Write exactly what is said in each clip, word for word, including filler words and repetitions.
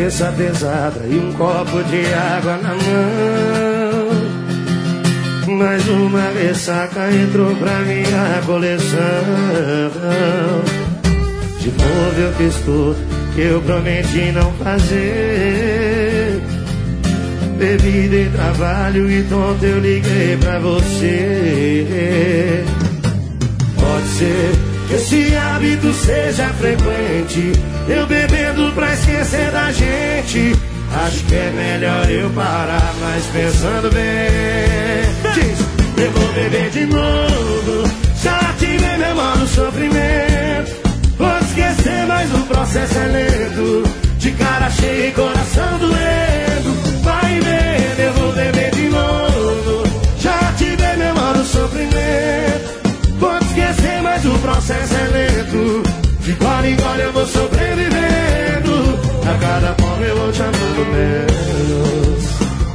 cabeça pesada e um copo de água na mão. Mais uma ressaca entrou pra minha coleção. De novo eu fiz tudo que eu prometi não fazer. Bebi, dei trabalho e tonto eu liguei pra você. Pode ser que esse hábito seja frequente, eu bebendo pra esquecer da gente. Acho que é melhor eu parar, mas pensando bem, diz, eu vou beber de novo. Já tive meu mano sofrimento. Vou esquecer, mas o processo é lento. De cara cheia e coração doendo. Vai vendo, eu vou beber de novo. Já tive meu mano sofrimento. Vou esquecer, mas o processo é lento. De gole em gole eu vou sobrevivendo. A cada pão eu vou te amando menos.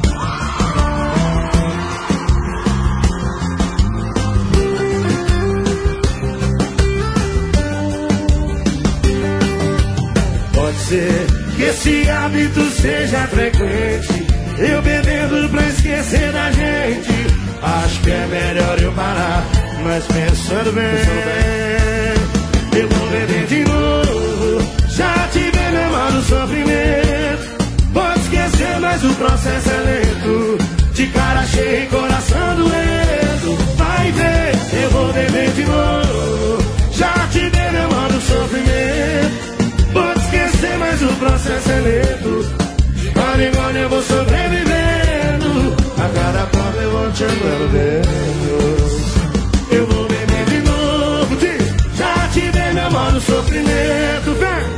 Pode ser que esse hábito seja frequente, eu bebendo pra esquecer da gente. Acho que é melhor eu parar, mas pensando bem, eu vou beber de novo. Já tive meu mano sofrimento. Pode esquecer, mas o processo é lento. De cara cheia e coração doendo. Vai ver, eu vou beber de novo. Já tive meu mano sofrimento. Pode esquecer, mas o processo é lento. De gole em gole eu vou sobrevivendo. A cada prova eu vou te amando menos. Eu vou beber de novo, diz. Já tive meu mano sofrimento, vem.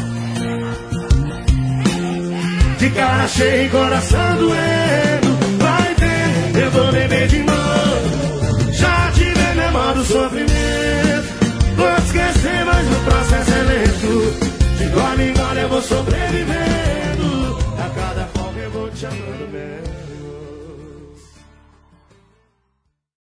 De cara cheia e coração doendo. Vai ver, eu vou beber de novo. Já tive meu mano sofrimento. Vou esquecer, mas o processo é lento. De gole em gole eu vou sobreviver.